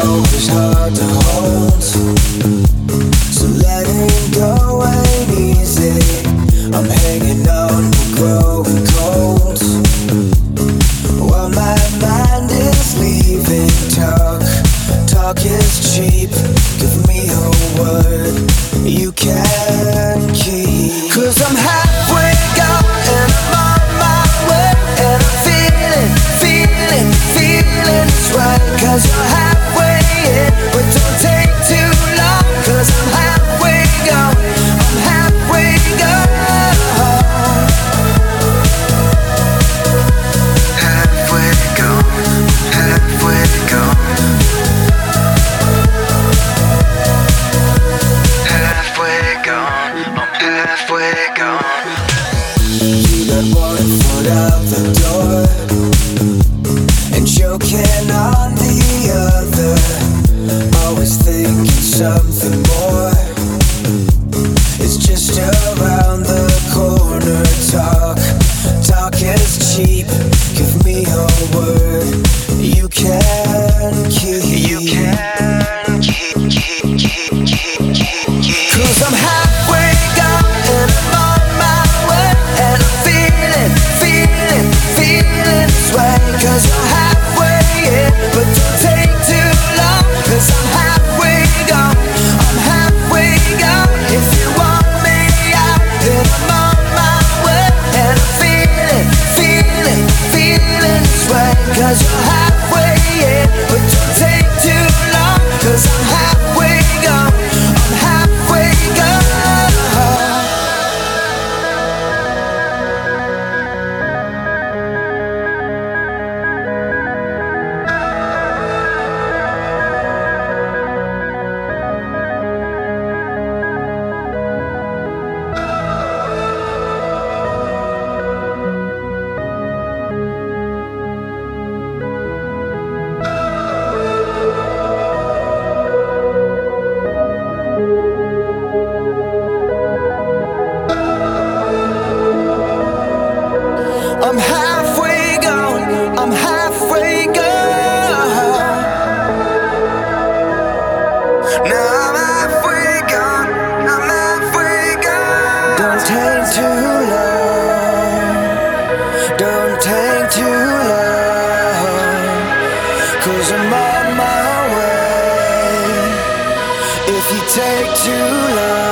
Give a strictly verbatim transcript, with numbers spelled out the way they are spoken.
always hard to hold. So letting go ain't easy. I'm hanging on, growing cold. While my mind is leaving, talk, talk is cheap. Give me a word you can keep. Cause I'm halfway gone and I'm on my way. And I'm feeling, feeling, feeling this way. Cause you're halfway in, but don't take too long. Cause I'm halfway gone, I'm halfway gone. Halfway gone, halfway gone. Halfway gone, I'm halfway gone. You got one foot out the door and choking on the other. Always thinking something more. It's just around the corner. Talk, talk is cheap. Give me a word you can keep. You can keep, keep, keep, keep, keep, keep. Cause I'm halfway gone and I'm on my way. And I'm feeling, feeling, feeling this way. Cause you're halfway in, but don't take too long. Cause I'm halfway gone, I'm halfway gone. If you want me out, then I'm on my way. And I'm feeling, feeling, feeling this way. Cause you're halfway in, but don't take too long. Cause I'm halfway gone, I'm halfway gone. I'm halfway gone, I'm halfway gone. Now I'm halfway gone, I'm halfway gone. Don't take too long, don't take too long. Cause I'm on my way. If you take too long,